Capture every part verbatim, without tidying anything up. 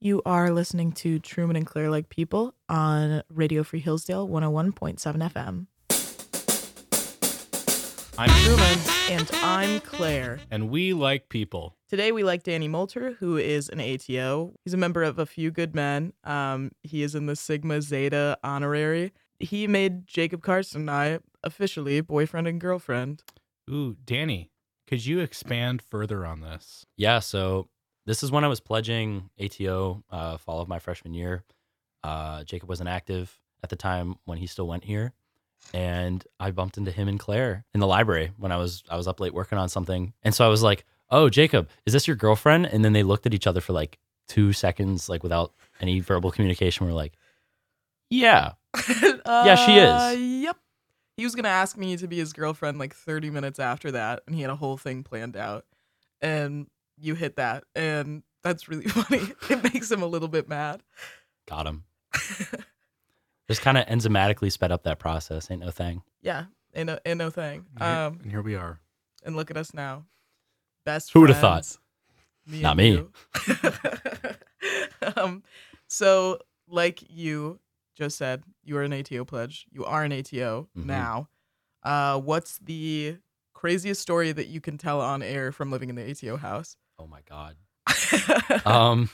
You are listening to Truman and Claire Like People on Radio Free Hillsdale one oh one point seven F M. I'm Truman. And I'm Claire. And we like people. Today we like Danny Moulter, who is an A T O. He's a member of A Few Good Men. Um, he is in the Sigma Zeta honorary. He made Jacob Carson and I officially boyfriend and girlfriend. Ooh, Danny, could you expand further on this? Yeah, so this is when I was pledging A T O uh, fall of my freshman year. Uh, Jacob wasn't active at the time when he still went here. And I bumped into him and Claire in the library when I was I was up late working on something. And so I was like, oh, Jacob, is this your girlfriend? And then they looked at each other for like two seconds, like without any verbal communication. We're like, yeah. uh, Yeah, she is. Yep. He was going to ask me to be his girlfriend like thirty minutes after that. And he had a whole thing planned out. And you hit that. And that's really funny. It makes him a little bit mad. Got him. Just kind of enzymatically sped up that process. Ain't no thing. Yeah, ain't no, ain't no thing. And here, Um, and here we are. and look at us now. Best Who would've friends, thought? me Not and me. you. um, so, like you just said, you are an A T O pledge. You are an A T O Mhm. now. Uh, what's the craziest story that you can tell on air from living in the A T O house? Oh my God. Um,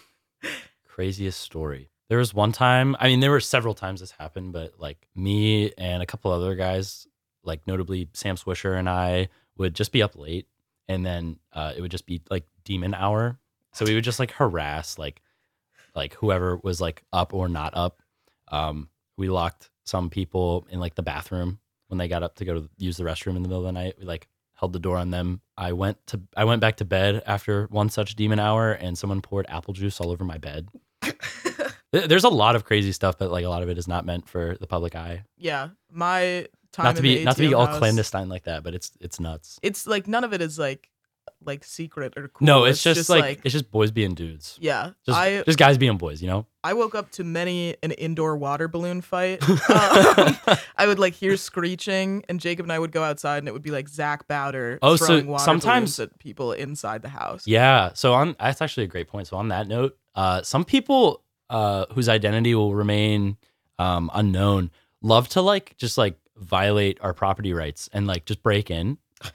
craziest story. There was one time, I mean, there were several times this happened, but like me and a couple other guys, like notably Sam Swisher and I, would just be up late, and then uh, it would just be like demon hour. So we would just like harass like like whoever was like up or not up. Um, we locked some people in like the bathroom when they got up to go to use the restroom in the middle of the night. We like held the door on them. I went to I went back to bed after one such demon hour, and someone poured apple juice all over my bed. There's a lot of crazy stuff, but like a lot of it is not meant for the public eye. Yeah, my time Not to in be the not to be A T O all house, clandestine like that, but it's it's nuts. It's like none of it is like like secret or cool. No, it's, just, like, it's just boys being dudes. yeah. Just I just guys being boys, you know? I woke up to many an indoor water balloon fight. Um, I would like hear screeching, and Jacob and I would go outside, and it would be like Zach Bowder Oh, so throwing water sometimes- balloons at people inside the house. Yeah. So on that's actually a great point. So on that note, uh, some people uh, whose identity will remain um, unknown love to like just like violate our property rights and like just break in.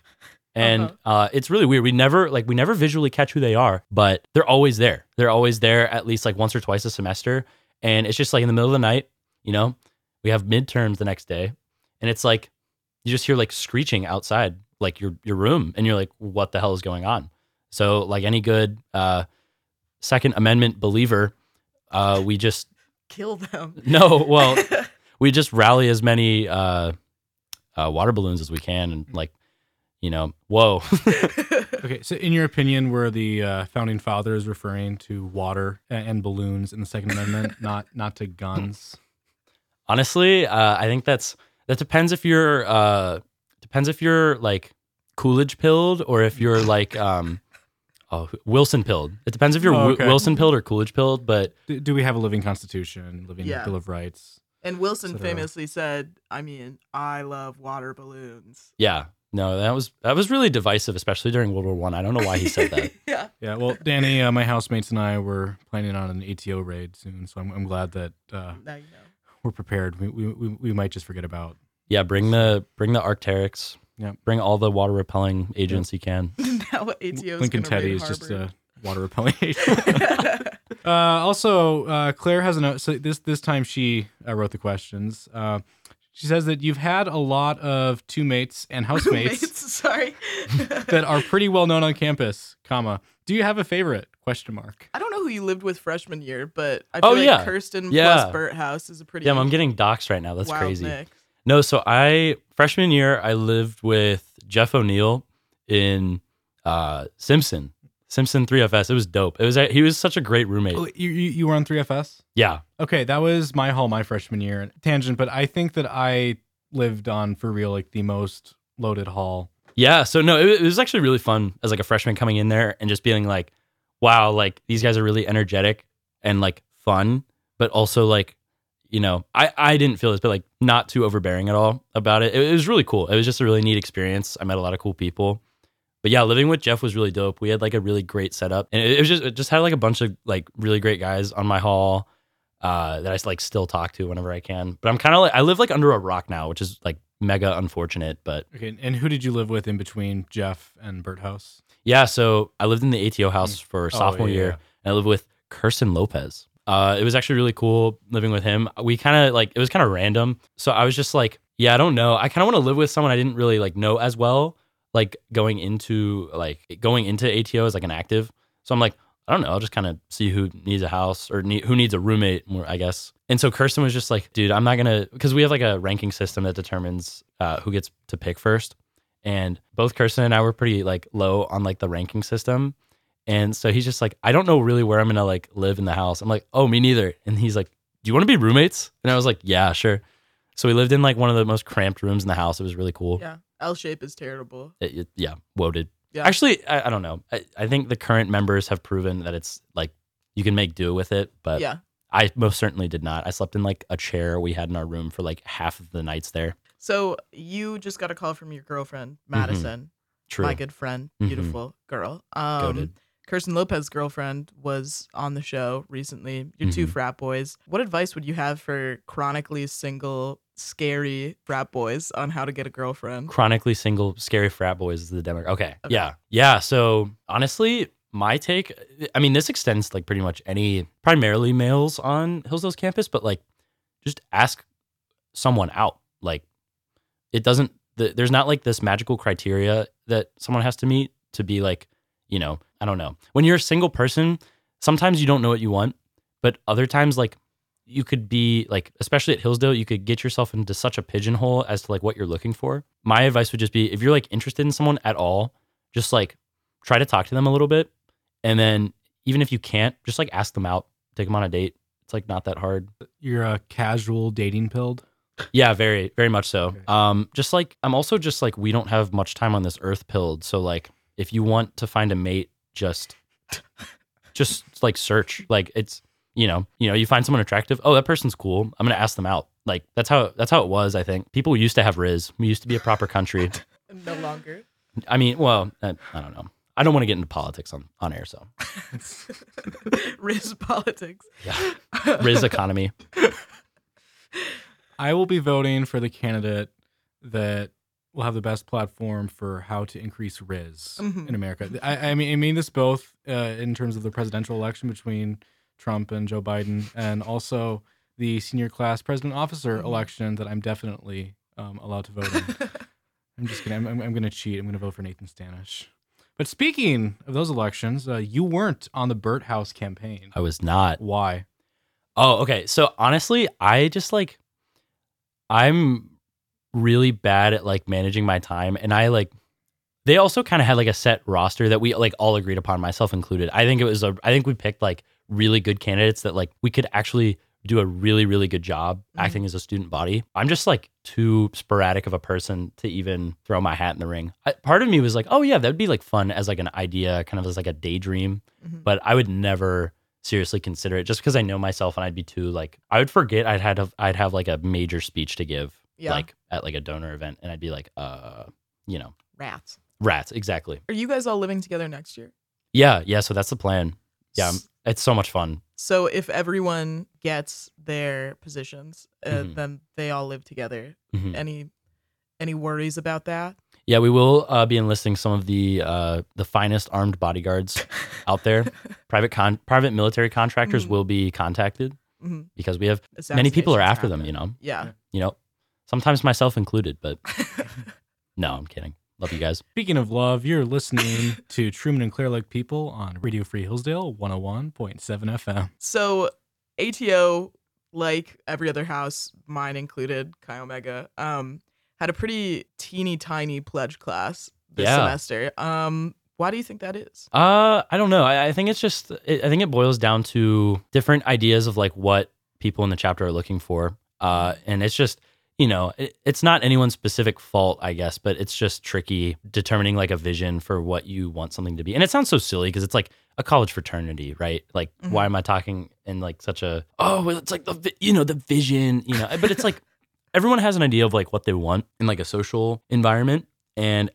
And Uh-huh. uh, it's really weird. We never like we never visually catch who they are, but they're always there. They're always there at least like once or twice a semester. And it's just like in the middle of the night, you know, we have midterms the next day, and it's like you just hear like screeching outside like your your room, and you're like, what the hell is going on? So like any good uh, Second Amendment believer, uh, we just Kill them. no, well, we just rally as many uh, uh, water balloons as we can, and like, you know, whoa. Okay, so in your opinion, were the uh, founding fathers referring to water and, and balloons in the Second Amendment, not not to guns? Honestly, uh, I think that's that depends if you're uh, depends if you're like Coolidge pilled or if you're like um, oh, Wilson pilled. It depends if you're Oh, Wi- okay. Wilson pilled or Coolidge pilled, but Do, do we have a living constitution, living Yeah. Bill of Rights? And Wilson et cetera? famously said, I mean, I love water balloons. yeah, no, that was that was really divisive, especially during World War One. I. I don't know why he said that. Yeah. Yeah, well, Danny, uh, my housemates and I were planning on an A T O raid soon, so I'm, I'm glad that uh, Now you know. we're prepared. We, we we we might just forget about. Yeah, bring the bring the Arcteryx. Yeah. Bring all the water repelling agents you can. Now A T O is Lincoln gonna Teddy raid is just Harvard. a water repelling agent. Uh, also, uh, Claire has a note. So this this time she uh, wrote the questions. Uh, she says that you've had a lot of two mates and housemates Roommates, sorry. that are pretty well known on campus. Comma. Do you have a favorite? Question mark. I don't know who you lived with freshman year, but I feel Oh, like yeah. Kirsten Yeah. plus Burt House is a pretty Damn, I'm getting doxxed right now. That's wild crazy. mix. No, so I freshman year I lived with Jeff O'Neill in uh, Simpson. Simpson three F S. It was dope. It was he was such a great roommate. Oh, you, you you were on three F S? Yeah. Okay, that was my hall my freshman year. Tangent, but I think that I lived on for real like the most loaded hall. Yeah, so no, it, it was actually really fun as like a freshman coming in there and just being like, wow, like these guys are really energetic and like fun, but also like, you know, I, I didn't feel this, but like not too overbearing at all about it. It, it was really cool. It was just a really neat experience. I met a lot of cool people, But yeah, living with Jeff was really dope. We had like a really great setup, and it, it was just it just had like a bunch of like really great guys on my hall uh, that I like still talk to whenever I can. But I'm kind of like I live like under a rock now, which is like mega unfortunate. But Okay, and who did you live with in between Jeff and Burt House? yeah, so I lived in the A T O house for Oh, sophomore yeah, year, yeah. and I lived with Kirsten Lopez. Uh, it was actually really cool living with him. We kind of like it was kind of random. So I was just like, yeah, I don't know. I kind of want to live with someone I didn't really like know as well, like going into like going into A T O as like an active. So I'm like, I don't know. I'll just kind of see who needs a house or need, who needs a roommate more, I guess. And so Kirsten was just like, dude, I'm not gonna because we have like a ranking system that determines uh, who gets to pick first. And both Kirsten and I were pretty like low on like the ranking system. And so he's just like, I don't know really where I'm gonna like live in the house. I'm like, oh, me neither. And he's like, do you want to be roommates? And I was like, yeah, sure. So we lived in like one of the most cramped rooms in the house. It was really cool. Yeah. L shape is terrible. It- it- yeah, woaded. Yeah. Actually, I, I don't know. I, I think the current members have proven that it's like you can make do with it, but yeah. I most certainly did not. I slept in like a chair we had in our room for like half of the nights there. So you just got a call from your girlfriend, Madison, True. my good friend, Mhm. beautiful girl. Um, Goated. Kirsten Lopez's girlfriend was on the show recently. You're two Mhm. frat boys. What advice would you have for chronically single, scary frat boys on how to get a girlfriend? Chronically single, scary frat boys is the demo. Okay. Okay. Yeah. Yeah. So honestly, my take, I mean, this extends to like pretty much any primarily males on Hillsdale's campus, but like just ask someone out. Like it doesn't, the, there's not like this magical criteria that someone has to meet to be like, you know, I don't know. When you're a single person, sometimes you don't know what you want, but other times like you could be like, especially at Hillsdale, you could get yourself into such a pigeonhole as to like what you're looking for. My advice would just be if you're like interested in someone at all, just like try to talk to them a little bit. And then even if you can't, just like ask them out, take them on a date. It's like not that hard. You're a casual dating pilled. Yeah, very, very much so. Okay. Um, just like I'm also just like we don't have much time on this earth pilled. So like if you want to find a mate, just just like search. Like it's you know, you know, you find someone attractive. Oh, that person's cool. I'm gonna ask them out. Like that's how that's how it was. I think people used to have Riz. We used to be a proper country. No longer. I mean, well, I, I don't know. I don't want to get into politics on, on air. So Riz politics. yeah, Riz economy. I will be voting for the candidate that will have the best platform for how to increase Riz Mhm. in America. I, I mean, I mean this both uh, in terms of the presidential election between Trump and Joe Biden, and also the senior class president officer Mhm. election that I'm definitely um, allowed to vote in. I'm just kidding. I'm, I'm, I'm going to cheat. I'm going to vote for Nathan Stanish. But speaking of those elections, uh, you weren't on the Burt House campaign. I was not. Why? Oh, okay. So honestly, I just like I'm really bad at like managing my time, and I like they also kind of had like a set roster that we like all agreed upon, myself included. I think it was a I think we picked like really good candidates that like we could actually do a really really good job Mhm. acting as a student body. I'm just like too sporadic of a person to even throw my hat in the ring. I, part of me was like, oh yeah, that'd be like fun as like an idea, kind of as like a daydream, Mhm. but I would never seriously consider it just because I know myself and I'd be too like I would forget I'd had a, I'd have like a major speech to give Yeah. like at like a donor event, and I'd be like, uh, you know, Rats. rats, exactly. Are you guys all living together next year? Yeah, yeah. So that's the plan. Yeah, S- it's so much fun. So if everyone gets their positions, uh, Mhm. then they all live together. Mhm. Any any worries about that? Yeah, we will uh, be enlisting some of the uh, the finest armed bodyguards out there. Private con private military contractors Mhm. will be contacted Mhm. because we have many people are Assassinations after them. happen. You know, Yeah. you know, sometimes myself included. But no, I'm kidding. Love you guys. Speaking of love, you're listening to Truman and Clear Lake People on Radio Free Hillsdale one oh one point seven F M. So A T O, like every other house, mine included, Chi Omega, um, had a pretty teeny tiny pledge class this Yeah. semester. Um, why do you think that is? Uh, I don't know. I, I think it's just. It, I think it boils down to different ideas of like what people in the chapter are looking for. Uh, and it's just you know, it, it's not anyone's specific fault, I guess, but it's just tricky determining like a vision for what you want something to be. And it sounds so silly because it's like a college fraternity, right? Like, Mhm. why am I talking in like such a oh, well, it's like the vi- you know the vision, you know? But it's like everyone has an idea of like what they want in like a social environment, and like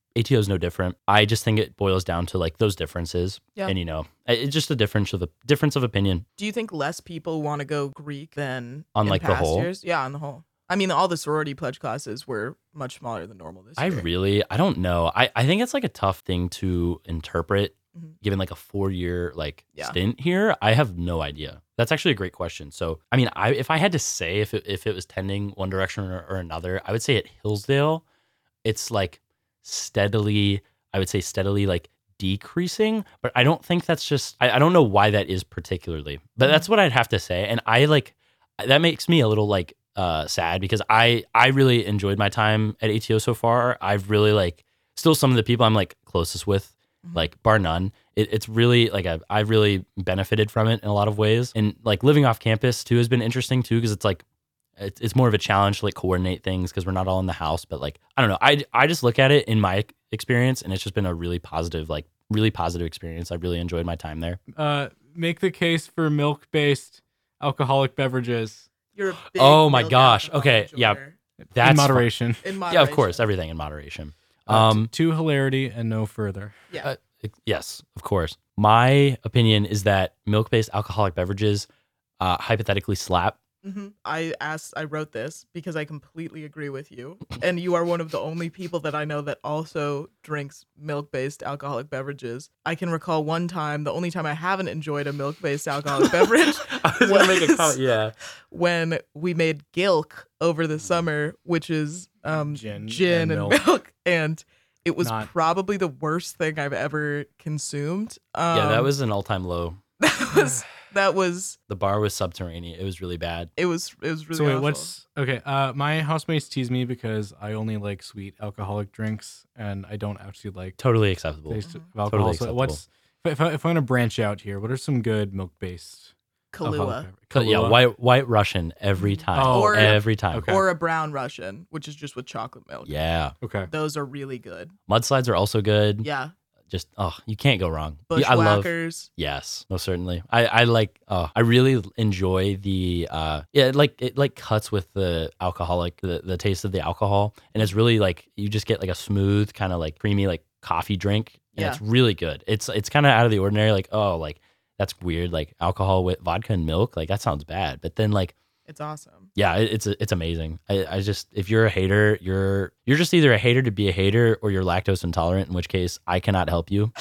A T O is no different. I just think it boils down to like those differences. Yeah. And, you know, it's just a difference of a difference of opinion. Do you think less people want to go Greek than On, in like, the past whole? years? Yeah, on the whole. I mean, all the sorority pledge classes were much smaller than normal this I year. really, I don't know. I, I think it's like a tough thing to interpret Mhm. given like a four year like Yeah. stint here. I have no idea. That's actually a great question. So, I mean, I if I had to say if it, if it was tending one direction or, or another, I would say at Hillsdale, it's like steadily, I would say steadily like decreasing, but I don't think that's just, I, I don't know why that is particularly, but Mhm. that's what I'd have to say. And I like, that makes me a little like uh, sad because I, I really enjoyed my time at A T O so far. I've really like, still some of the people I'm like closest with, Mhm. like bar none. It, it's really like I've, I've really benefited from it in a lot of ways. And like living off campus too has been interesting too because it's like, it's, it's more of a challenge to like coordinate things because we're not all in the house. But like, I don't know. I, I just look at it in my experience and it's just been a really positive, like really positive experience. I really enjoyed my time there. Uh, make the case for milk-based alcoholic beverages You're a big Oh my milk gosh. alcohol Okay, yeah. enjoyer. That's in fu- moderation. In Yeah, moderation. of course. Everything in moderation. Uh, Um, t- to hilarity and no further. Yeah. Uh, yes, of course. My opinion is that milk-based alcoholic beverages uh, hypothetically slap. hmm I asked, I wrote this because I completely agree with you. And you are one of the only people that I know that also drinks milk based alcoholic beverages. I can recall one time, the only time I haven't enjoyed a milk based alcoholic beverage I was gonna make a was- comment. Yeah. when we made Gilk over the summer, which is um, Gin gin, and and, milk. milk. And it was Not- probably the worst thing I've ever consumed. Um, Yeah, that was an all-time low. that was, that was, The bar was subterranean. It was really bad. it was, it was really so wait, awful. what's okay? Uh, my housemates tease me because I only like sweet alcoholic drinks, and I don't actually like Totally acceptable. taste of Mhm. alcohol. Totally so acceptable. what's if, if, I, if I'm gonna branch out here? What are some good milk-based alcoholic Kahlua. bever- But yeah, Kahlua? white white Russian every time. Oh, Or- every time. Okay. Or a brown Russian, which is just with chocolate milk. Yeah. Okay. Those are really good. Mudslides are also good. Yeah. Just oh, you can't go wrong. Yeah, I love Bushwhackers. Yes, most certainly. I, I like oh I really enjoy the uh yeah, it like it like cuts with the alcoholic the, the taste of the alcohol and it's really like you just get like a smooth kind of like creamy like coffee drink and Yeah. it's really good. It's it's kind of out of the ordinary like oh like that's weird like alcohol with vodka and milk like that sounds bad. But then like It's awesome. yeah, it, it's it's amazing. I, I just if you're a hater, you're you're just either a hater to be a hater or you're lactose intolerant, in which case I cannot help you.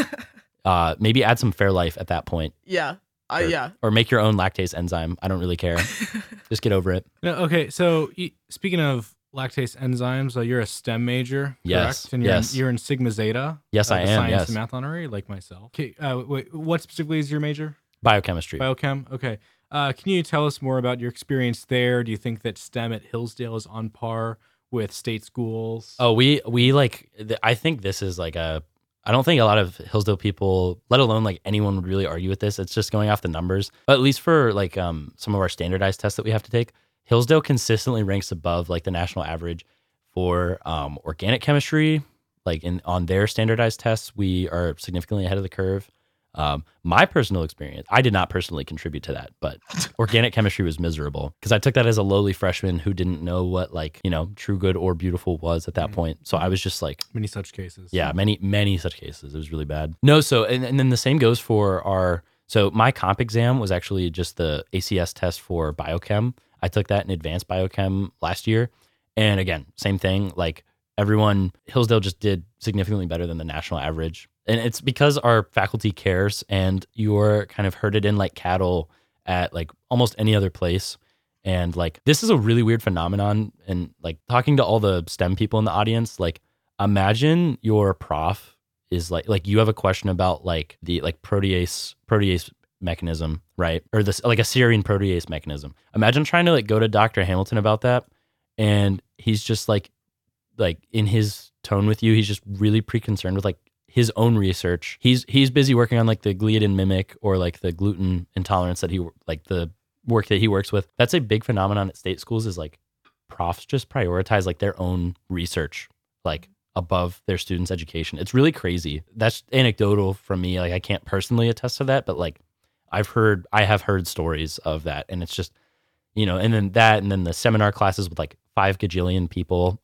Uh, maybe add some Fairlife at that point, yeah. I Or- yeah. or make your own lactase enzyme. I don't really care. Just get over it. No, okay, so y- speaking of lactase enzymes, uh, you're a STEM major, correct? Yes, And you're, yes. in, you're in Sigma Zeta. Yes, uh, I the am. Science Yes, and math honorary, like myself. Okay, uh, wait, what specifically is your major? biochemistry. Biochem. Okay. Uh, can you tell us more about your experience there? Do you think that STEM at Hillsdale is on par with state schools? Oh, we we like. th- I think this is like a. I don't think a lot of Hillsdale people, let alone like anyone, would really argue with this. It's just going off the numbers. But at least for like um some of our standardized tests that we have to take, Hillsdale consistently ranks above like the national average for um organic chemistry. Like in on their standardized tests, we are significantly ahead of the curve. Um, my personal experience, I did not personally contribute to that, but organic chemistry was miserable because I took that as a lowly freshman who didn't know what like, you know, true, good, or beautiful was at that Mhm. point. So I was just like, Many such cases. yeah, many, many such cases. It was really bad. No, so, and, and then the same goes for our, so my comp exam was actually just the A C S test for biochem. I took that in advanced biochem last year. And again, same thing, like everyone, Hillsdale just did significantly better than the national average. And it's because our faculty cares and you're kind of herded in like cattle at like almost any other place. And like, this is a really weird phenomenon. And like talking to all the STEM people in the audience, like imagine your prof is like, like you have a question about like the like protease, protease mechanism, right? Or this, like a serine protease mechanism. Imagine trying to like go to Doctor Hamilton about that. And he's just like, like in his tone with you, he's just really pre-concerned with like his own research. He's he's busy working on like the gliadin mimic or like the gluten intolerance that he like the work that he works with. That's a big phenomenon at state schools is like profs just prioritize like their own research like above their students' education. It's really crazy. That's anecdotal from me. Like I can't personally attest to that, but like I've heard I have heard stories of that and it's just, you know, and then that and then the seminar classes with like five gajillion people. Mhm.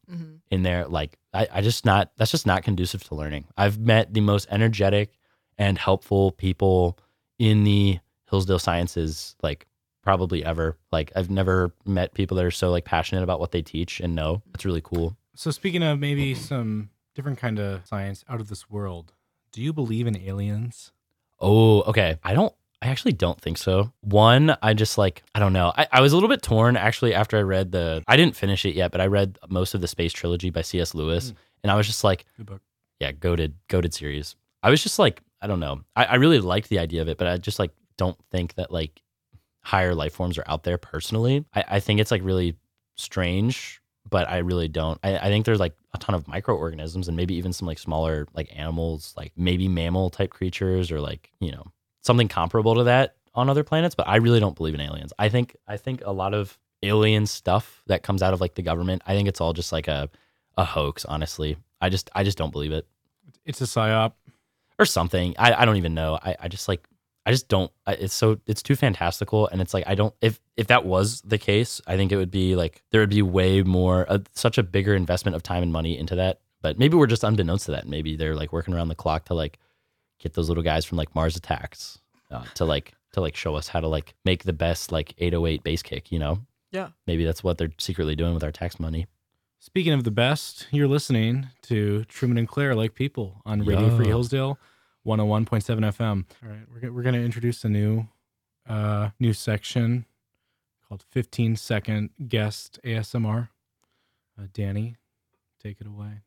in there. Like I, I just not that's just not conducive to learning. I've met the most energetic and helpful people in the Hillsdale Sciences, like probably ever. Like I've never met people that are so like passionate about what they teach and know. It's really cool. So speaking of maybe some different kind of science out of this world, do you believe in aliens? Oh, okay. I don't, I actually don't think so. One, I just like, I don't know. I, I was a little bit torn actually after I read the, I didn't finish it yet, but I read most of the Space Trilogy by C S. Lewis. Mm. And I was just like, Good book. yeah, goated, goated series. I was just like, I don't know. I, I really liked the idea of it, but I just like don't think that like higher life forms are out there personally. I, I think it's like really strange, but I really don't. I, I think there's like a ton of microorganisms and maybe even some like smaller like animals, like maybe mammal type creatures or like, you know, something comparable to that on other planets. But I really don't believe in aliens. I think I think a lot of alien stuff that comes out of like the government, I think it's all just like a, a hoax, honestly. I just I just don't believe it. It's a psyop. Or something. I, I don't even know. I, I just like, I just don't, I, it's so, it's too fantastical. And it's like, I don't, if, if that was the case, I think it would be like, there would be way more, uh, such a bigger investment of time and money into that. But maybe we're just unbeknownst to that. Maybe they're like working around the clock to like get those little guys from like Mars Attacks uh, to like, to like show us how to like make the best like eight oh eight base kick, you know? Yeah. Maybe that's what they're secretly doing with our tax money. Speaking of the best, you're listening to Truman and Claire Like People on Radio Yo. Free Hillsdale, one oh one point seven F M. All right, we're, go- we're going to introduce a new uh, new section called fifteen second Guest A S M R. Uh, Danny, take it away.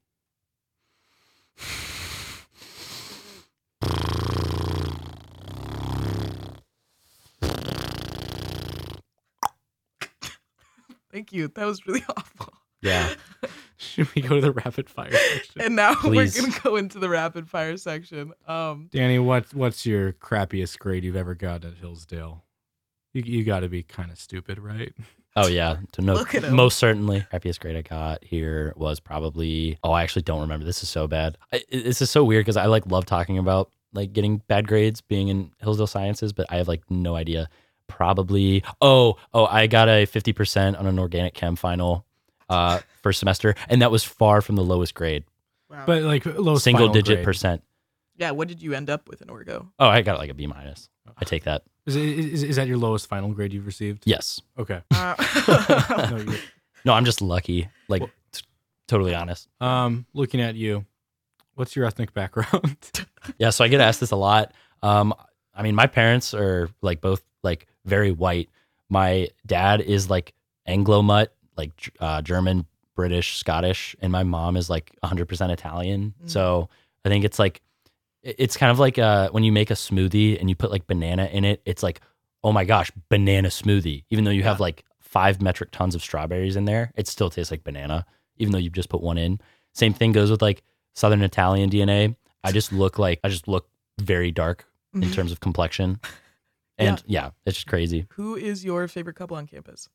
Thank you. That was really awful. Yeah. Should we go to the rapid fire section? And now Please. we're gonna go into the rapid fire section. Um, Danny, what what's your crappiest grade you've ever gotten at Hillsdale? You you got to be kind of stupid, right? Oh yeah, to no, Look at him. most certainly. Happiest grade I got here was probably. Oh, I actually don't remember. This is so bad. I, it- this is so weird because I like love talking about like getting bad grades, being in Hillsdale Sciences, but I have like no idea. Probably. Oh, oh, I got a fifty percent on an organic chem final, uh, first semester, and that was far from the lowest grade. wow. But like low Single final digit grade. percent. yeah, what did you end up with in Orgo? Oh, I got like a B minus. I take that. Is, it, is is that your lowest final grade you've received? Yes. Okay. Uh, No, you- No, I'm just lucky. Like, Well- t- totally honest. um, looking at you, what's your ethnic background? Yeah, so I get asked this a lot. Um, I mean, my parents are like both like very white. My dad is like Anglo mutt, like uh, German, British, Scottish, and my mom is like one hundred percent Italian. Mm. So I think it's like it- it's kind of like uh, when you make a smoothie and you put like banana in it. It's like, oh my gosh, banana smoothie. Even though you have Yeah. like five metric tons of strawberries in there, it still tastes like banana, even though you've just put one in. Same thing goes with like Southern Italian D N A. I just look like I just look very dark in Mhm. terms of complexion. And yeah. it's just crazy. Who is your favorite couple on campus?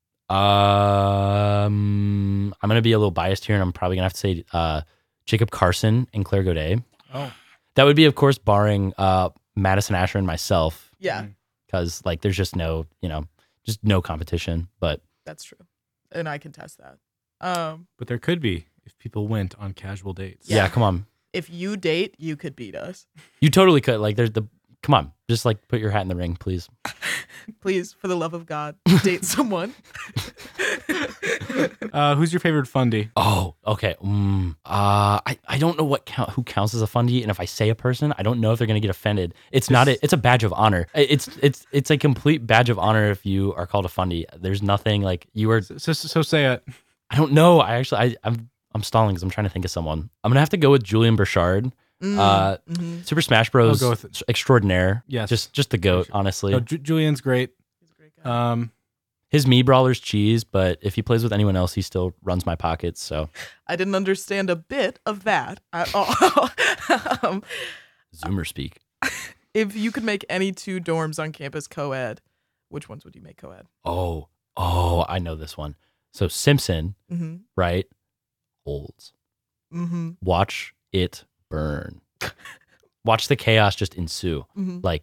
Um, I'm gonna be a little biased here, and I'm probably gonna have to say uh, Jacob Carson and Claire Godet. Oh. That would be, of course, barring uh, Madison Asher and myself, Yeah, Mm. because like there's just no, you know, just no competition. But that's true, and I can test that. Um, But there could be if people went on casual dates. yeah, Yeah. come on, if you date, you could beat us. you totally could. Like, there's the come on, just like put your hat in the ring, please. Please, for the love of God, date someone. Uh, who's your favorite fundie? Oh, okay. Mm, uh, I, I don't know what count, who counts as a fundie, and if I say a person, I don't know if they're gonna get offended. It's not a, it's a badge of honor. It's it's it's a complete badge of honor if you are called a fundie. There's nothing like you are. So, so, so say it. I don't know. I actually I I'm I'm stalling because I'm trying to think of someone. I'm gonna have to go with Julian Burchard, Mm, Uh, mhm. Super Smash Bros. I'll go with it. extraordinaire. Yes. just just the goat. Honestly, No, Ju- Julian's great. He's a great guy. Um, his me brawler's cheese, but if he plays with anyone else, he still runs my pockets. So I didn't understand a bit of that at all. um, Zoomer speak. if you could make any two dorms on campus co-ed, which ones would you make co-ed? Oh oh, I know this one. So Simpson, Mm-hmm. right? Holds. Mm-hmm. Watch it burn. Watch the chaos just ensue. Mm-hmm. Like,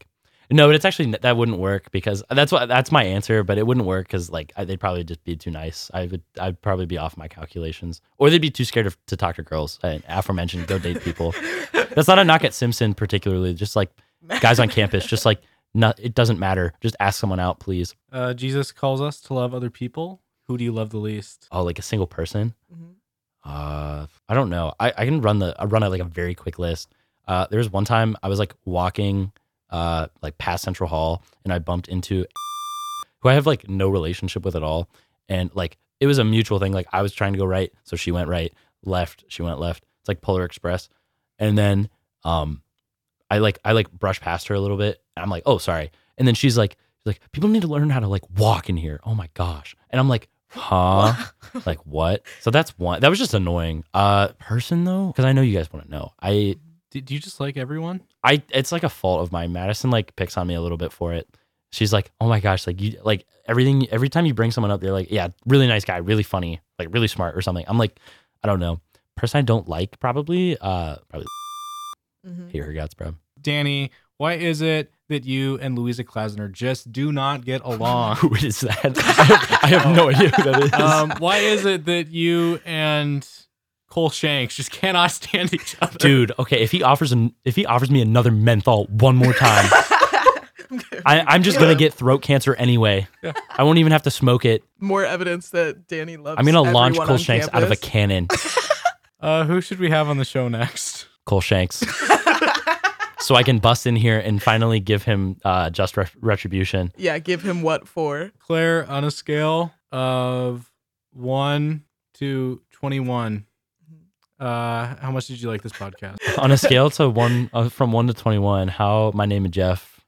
No, but it's actually that wouldn't work because that's what that's my answer. But it wouldn't work because like I, they'd probably just be too nice. I would I'd probably be off my calculations, or they'd be too scared of, to talk to girls. And aforementioned, go date people. That's not a knock at Simpson particularly. Just like guys on campus, just like not. It doesn't matter. Just ask someone out, please. Uh, Jesus calls us to love other people. Who do you love the least? Oh, like a single person. Mhm. Uh, I don't know. I, I can run the I run a, like a very quick list. Uh, there was one time I was like walking uh like past Central Hall and I bumped into who I have like no relationship with at all, and like it was a mutual thing. Like I was trying to go right, so she went right. Left, she went left. It's like Polar Express. And then um, I like I like brushed past her a little bit. And I'm like, oh sorry. And then she's like, she's like, people need to learn how to like walk in here. Oh my gosh. And I'm like, huh? Like what? So that's one. That was just annoying. Uh, person though, because I know you guys want to know. I Do, do you just like everyone? I it's like a fault of mine. Madison like picks on me a little bit for it. She's like, oh my gosh, like you like everything. Every time you bring someone up, they're like, yeah, really nice guy, really funny, like really smart or something. I'm like, I don't know. Person I don't like probably uh probably Mhm. hate her guts, bro. Danny, why is it that you and Louisa Klasner just do not get along? Who is that? I have, I have no idea who that is. um, why is it that you and Cole Shanks just cannot stand each other? Dude, okay, if he offers an, if he offers me another menthol one more time, I, I'm just gonna get throat cancer anyway. Yeah. I won't even have to smoke it. More evidence that Danny loves. I'm gonna launch everyone Cole on Shanks out of a campus. cannon. Uh, who should we have on the show next? Cole Shanks. So I can bust in here and finally give him uh, just re- retribution. Yeah, give him what for? Claire, on a scale of one to twenty-one, uh, how much did you like this podcast? On a scale to one uh, from one to twenty-one, how my name is Jeff.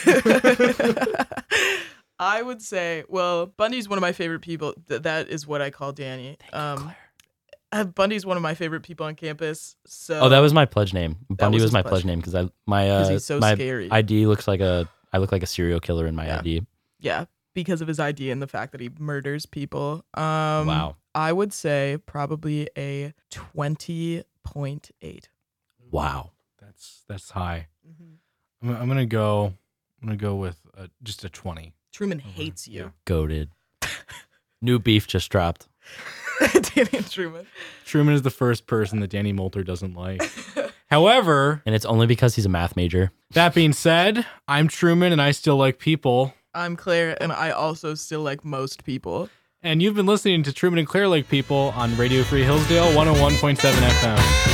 I would say, well, Bundy's one of my favorite people. Th- that is what I call Danny. Um, uh, Bundy's one of my favorite people on campus. So Oh, that was my pledge name. Bundy was was, his my pledge pledge name because I my 'Cause uh, he's so my scary. I D looks like a I look like a serial killer in my Yeah. I D. Yeah, because of his I D and the fact that he murders people. Um, Wow. I would say probably a twenty point eight. Wow. That's that's high. I'm, I'm gonna go. I'm gonna go with uh just a twenty. Truman hates you. Goated. New beef just dropped. Danny and Truman. Truman is the first person that Danny Moulter doesn't like. However, And it's only because he's a math major. that being said, I'm Truman and I still like people. I'm Claire, and I also still like most people. And you've been listening to Truman and Claire Like People on Radio Free Hillsdale one oh one point seven F M.